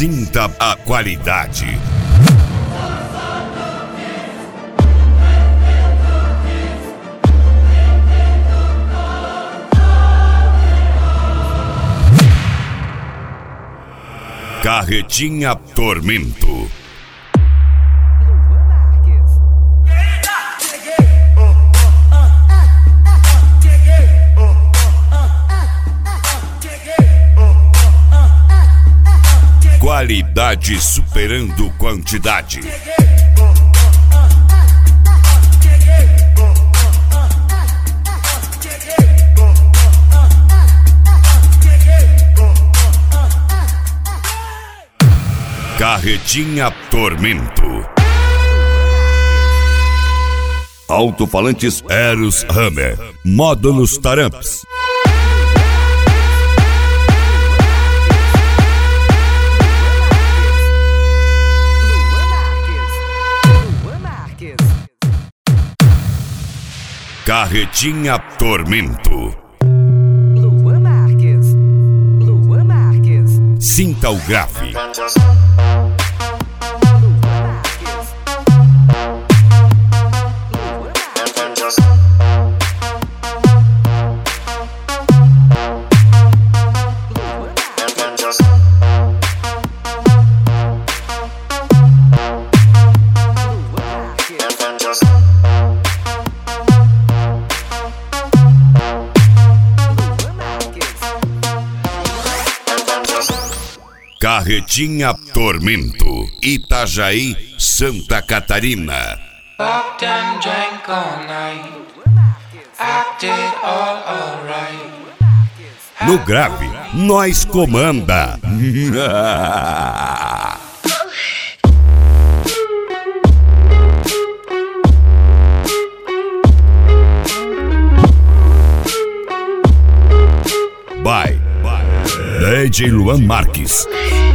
Sinta a qualidade. Carretinha Tormento. Qualidade superando quantidade. Carretinha Tormento. Alto-falantes Eros Hammer. Módulos Taramps. Carretinha Tormento. Sinta o grave. Carretinha Tormento, Itajaí, Santa Catarina. No grave, nós comanda. By DJ Luan Marques.